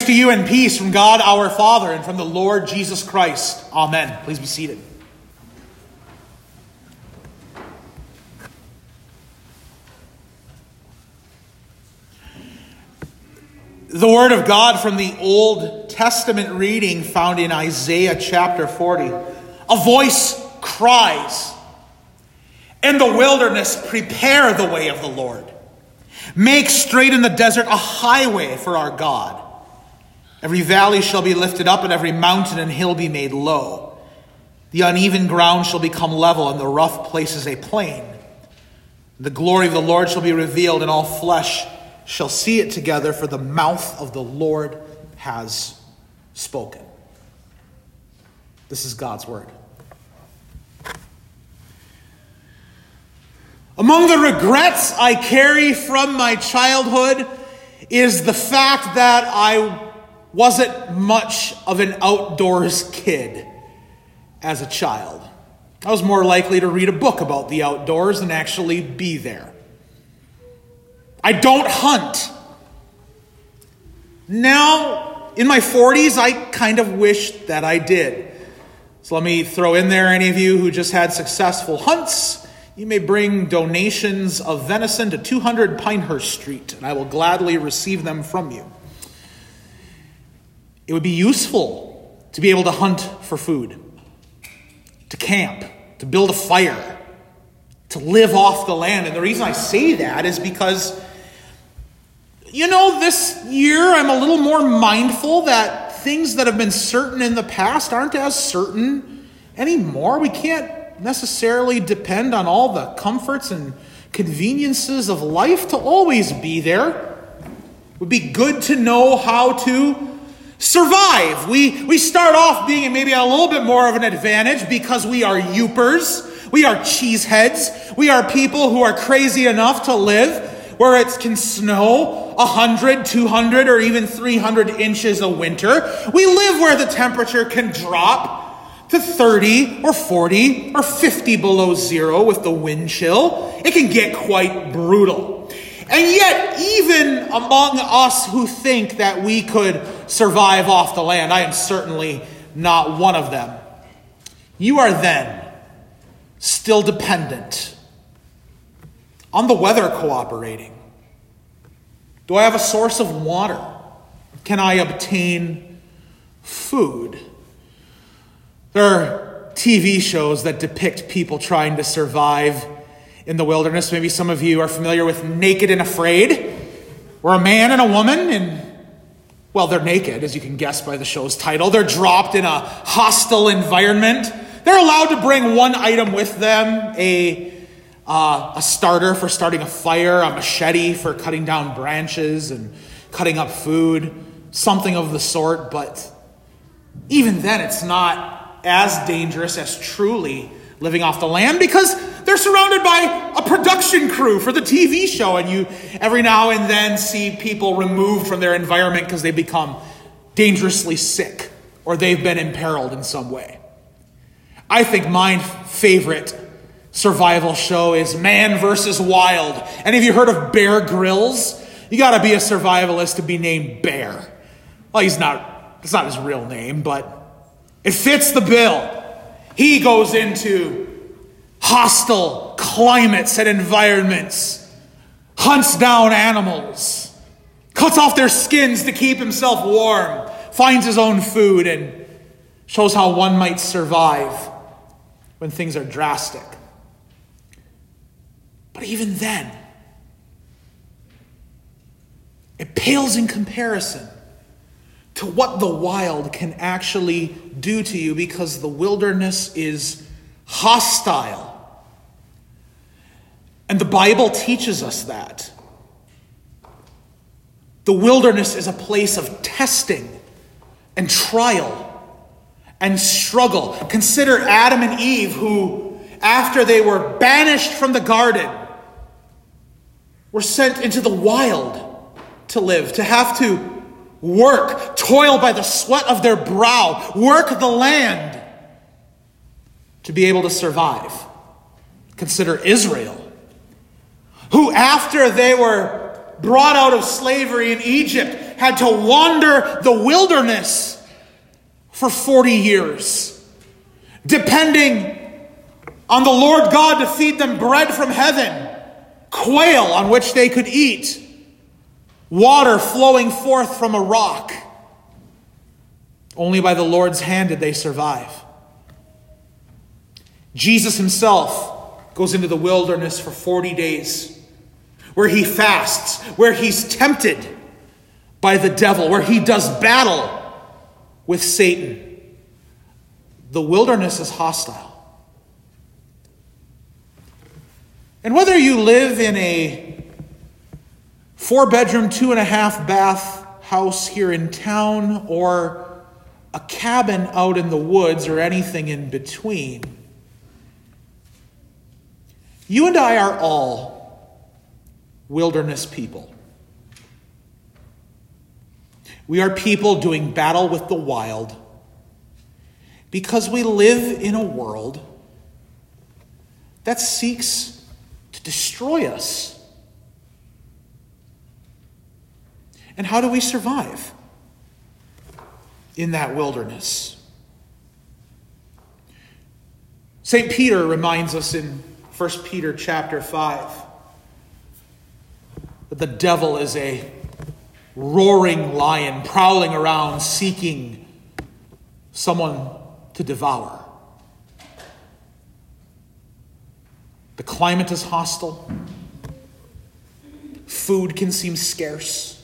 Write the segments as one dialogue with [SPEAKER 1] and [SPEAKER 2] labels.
[SPEAKER 1] to you and peace from God our Father and from the Lord Jesus Christ. Amen. Please be seated. The Word of God from the Old Testament reading found in Isaiah chapter 40. A voice cries, "In the wilderness, prepare the way of the Lord. Make straight in the desert a highway for our God. Every valley shall be lifted up, and every mountain and hill be made low. The uneven ground shall become level, and the rough places a plain. The glory of the Lord shall be revealed, and all flesh shall see it together, for the mouth of the Lord has spoken." This is God's word. Among the regrets I carry from my childhood is the fact that I wasn't much of an outdoors kid as a child. I was more likely to read a book about the outdoors than actually be there. I don't hunt. Now, in my 40s, I kind of wish that I did. So let me throw in there, any of you who just had successful hunts, you may bring donations of venison to 200 Pinehurst Street, and I will gladly receive them from you. It would be useful to be able to hunt for food, to camp, to build a fire, to live off the land. And the reason I say that is because, this year I'm a little more mindful that things that have been certain in the past aren't as certain anymore. We can't necessarily depend on all the comforts and conveniences of life to always be there. It would be good to know how to survive. We start off being maybe a little bit more of an advantage because we are youpers. We are cheeseheads. We are people who are crazy enough to live where it can snow 100, 200, or even 300 inches a winter. We live where the temperature can drop to 30 or 40 or 50 below zero with the wind chill. It can get quite brutal. And yet, even among us who think that we could survive off the land, I am certainly not one of them. You are then still dependent on the weather cooperating. Do I have a source of water? Can I obtain food? There are TV shows that depict people trying to survive in the wilderness. Maybe some of you are familiar with Naked and Afraid, where a man and a woman, they're naked, as you can guess by the show's title. They're dropped in a hostile environment. They're allowed to bring one item with them, a starter for starting a fire, a machete for cutting down branches and cutting up food, something of the sort. But even then, it's not as dangerous as truly living off the land, because they're surrounded by a production crew for the TV show, and you every now and then see people removed from their environment because they become dangerously sick or they've been imperiled in some way. I think my favorite survival show is Man vs. Wild. Any of you heard of Bear Grylls? You got to be a survivalist to be named Bear. Well, it's not his real name, but it fits the bill. He goes into hostile climates and environments, hunts down animals, cuts off their skins to keep himself warm, finds his own food, and shows how one might survive when things are drastic. But even then, it pales in comparison to what the wild can actually do to you, because the wilderness is hostile. And the Bible teaches us that. The wilderness is a place of testing and trial and struggle. Consider Adam and Eve, who, after they were banished from the garden, were sent into the wild to live, to have to work, toil by the sweat of their brow, work the land to be able to survive. Consider Israel, who after they were brought out of slavery in Egypt had to wander the wilderness for 40 years, depending on the Lord God to feed them bread from heaven, quail on which they could eat, water flowing forth from a rock. Only by the Lord's hand did they survive. Jesus himself goes into the wilderness for 40 days, where he fasts, where he's tempted by the devil, where he does battle with Satan. The wilderness is hostile. And whether you live in a 4-bedroom, 2.5-bath house here in town, or a cabin out in the woods, or anything in between, you and I are all wilderness people. We are people doing battle with the wild because we live in a world that seeks to destroy us. And how do we survive in that wilderness? St. Peter reminds us in 1 Peter chapter 5 that the devil is a roaring lion prowling around seeking someone to devour. The climate is hostile. Food can seem scarce.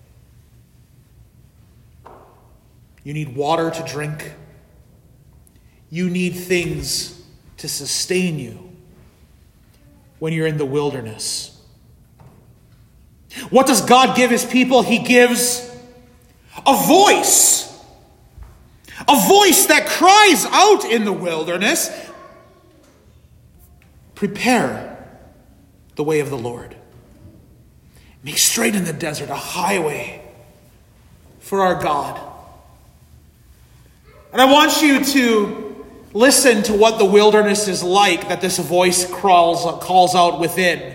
[SPEAKER 1] You need water to drink. You need things to sustain you when you're in the wilderness. What does God give his people? He gives a voice. A voice that cries out in the wilderness, prepare the way of the Lord. Make straight in the desert a highway for our God. And I want you to listen to what the wilderness is like that this voice calls out within.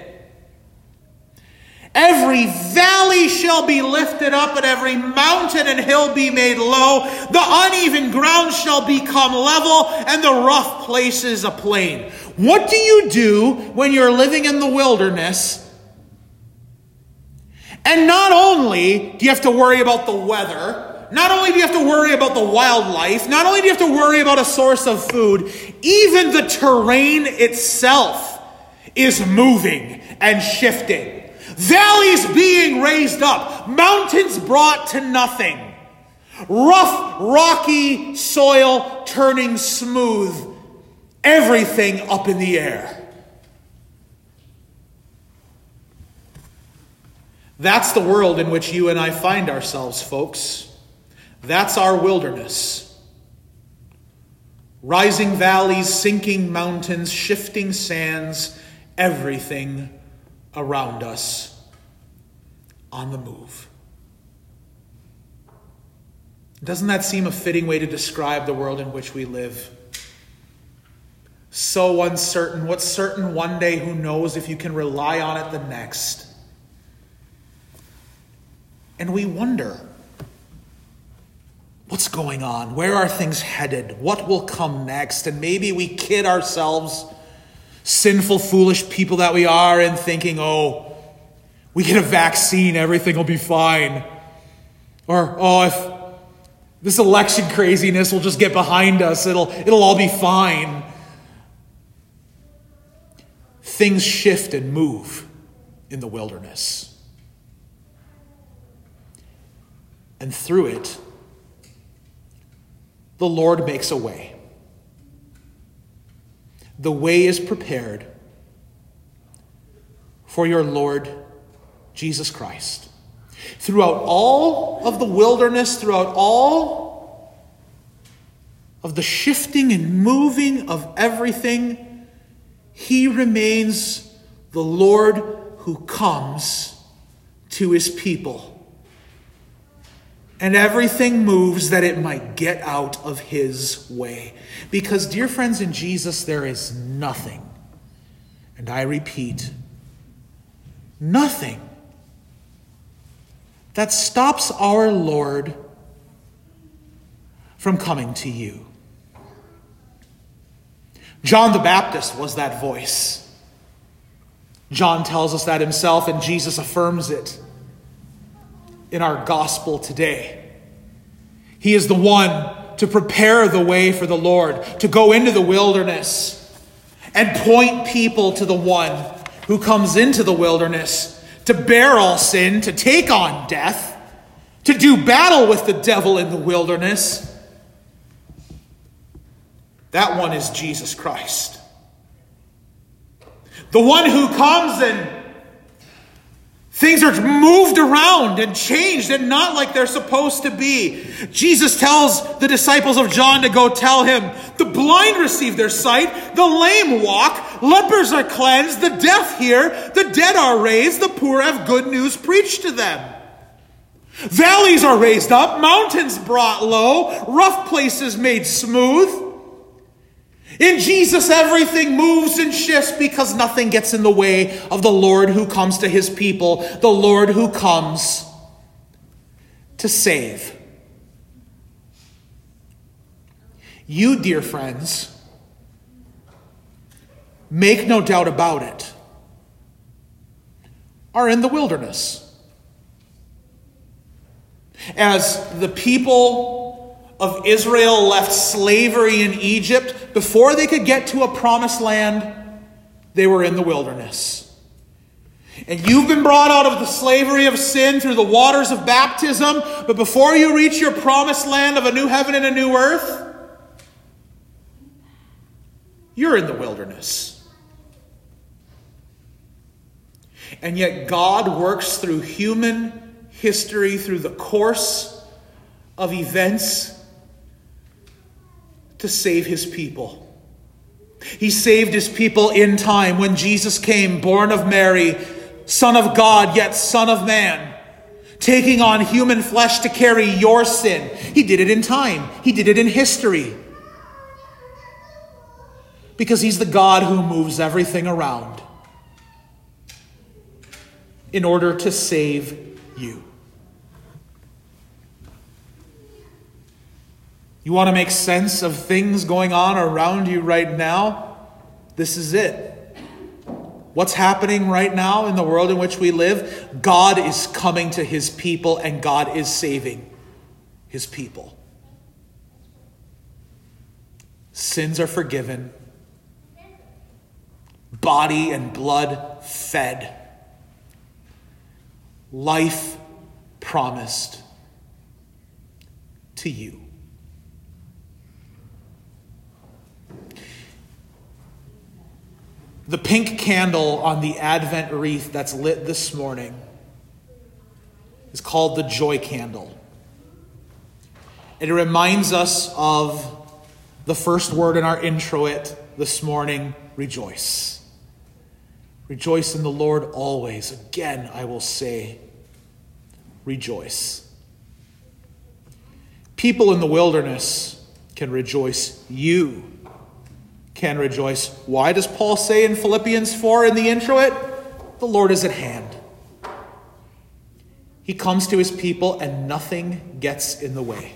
[SPEAKER 1] Every valley shall be lifted up, and every mountain and hill be made low. The uneven ground shall become level, and the rough places a plain. What do you do when you're living in the wilderness? And not only do you have to worry about the weather, not only do you have to worry about the wildlife, not only do you have to worry about a source of food, even the terrain itself is moving and shifting. Valleys being raised up, mountains brought to nothing, rough, rocky soil turning smooth, everything up in the air. That's the world in which you and I find ourselves, folks. That's our wilderness. Rising valleys, sinking mountains, shifting sands, everything around us on the move. Doesn't that seem a fitting way to describe the world in which we live? So uncertain. What's certain one day, who knows if you can rely on it the next? And we wonder, what's going on? Where are things headed? What will come next? And maybe we kid ourselves, sinful, foolish people that we are, in thinking, oh, we get a vaccine, everything will be fine. Or, oh, if this election craziness will just get behind us, it'll all be fine. Things shift and move in the wilderness. And through it, the Lord makes a way. The way is prepared for your Lord Jesus Christ. Throughout all of the wilderness, throughout all of the shifting and moving of everything, he remains the Lord who comes to his people. And everything moves that it might get out of his way. Because, dear friends, in Jesus there is nothing, and I repeat, nothing that stops our Lord from coming to you? John the Baptist was that voice. John tells us that himself, and Jesus affirms it in our gospel today. He is the one to prepare the way for the Lord, to go into the wilderness and point people to the one who comes into the wilderness to bear all sin, to take on death, to do battle with the devil in the wilderness. That one is Jesus Christ. The one who comes and things are moved around and changed and not like they're supposed to be. Jesus tells the disciples of John to go tell him, the blind receive their sight, the lame walk, lepers are cleansed, the deaf hear, the dead are raised, the poor have good news preached to them. Valleys are raised up, mountains brought low, rough places made smooth. In Jesus, everything moves and shifts because nothing gets in the way of the Lord who comes to his people, the Lord who comes to save. You, dear friends, make no doubt about it, are in the wilderness. As the people of Israel left slavery in Egypt, before they could get to a promised land, they were in the wilderness. And you've been brought out of the slavery of sin through the waters of baptism, but before you reach your promised land of a new heaven and a new earth, you're in the wilderness. And yet God works through human history, through the course of events, to save his people. He saved his people in time when Jesus came, born of Mary, Son of God, yet Son of Man, taking on human flesh to carry your sin. He did it in time. He did it in history. Because he's the God who moves everything around in order to save you. You want to make sense of things going on around you right now? This is it. What's happening right now in the world in which we live? God is coming to his people and God is saving his people. Sins are forgiven. Body and blood fed. Life promised to you. The pink candle on the Advent wreath that's lit this morning is called the joy candle. It reminds us of the first word in our introit this morning, rejoice. Rejoice in the Lord always. Again, I will say, rejoice. People in the wilderness can rejoice. You can rejoice. Why does Paul say in Philippians 4 in the introit? The Lord is at hand. He comes to his people and nothing gets in the way.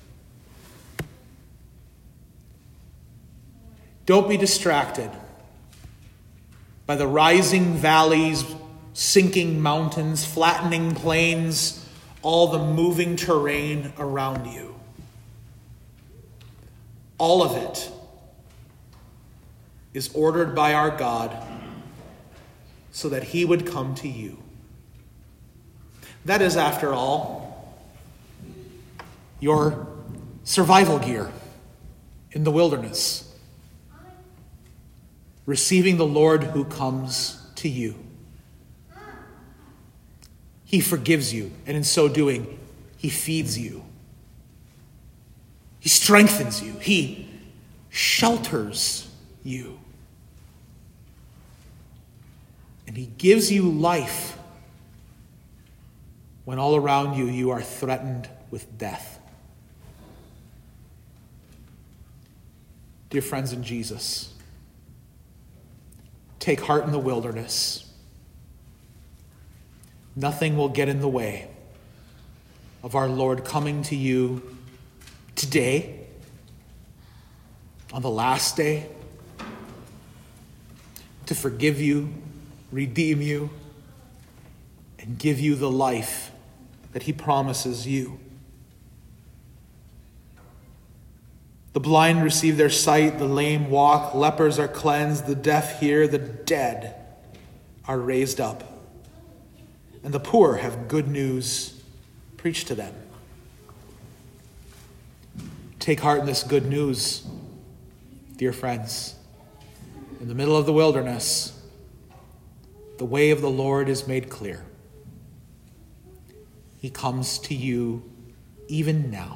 [SPEAKER 1] Don't be distracted by the rising valleys, sinking mountains, flattening plains, all the moving terrain around you. All of it is ordered by our God so that he would come to you. That is, after all, your survival gear in the wilderness. Receiving the Lord who comes to you. He forgives you, and in so doing, he feeds you. He strengthens you. He shelters you. And he gives you life when all around you, you are threatened with death. Dear friends in Jesus, take heart in the wilderness. Nothing will get in the way of our Lord coming to you today, on the last day, to forgive you, redeem you, and give you the life that he promises you. The blind receive their sight, the lame walk, lepers are cleansed, the deaf hear, the dead are raised up, and the poor have good news preached to them. Take heart in this good news, dear friends. In the middle of the wilderness, the way of the Lord is made clear. He comes to you even now.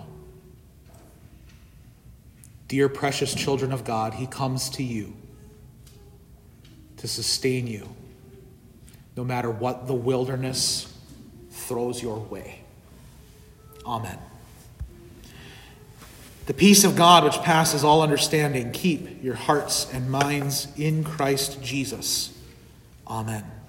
[SPEAKER 1] Dear precious children of God, he comes to you to sustain you, no matter what the wilderness throws your way. Amen. The peace of God, which passes all understanding, keep your hearts and minds in Christ Jesus. Amen.